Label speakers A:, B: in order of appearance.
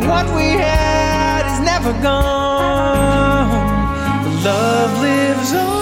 A: What we had is never gone. The love lives on.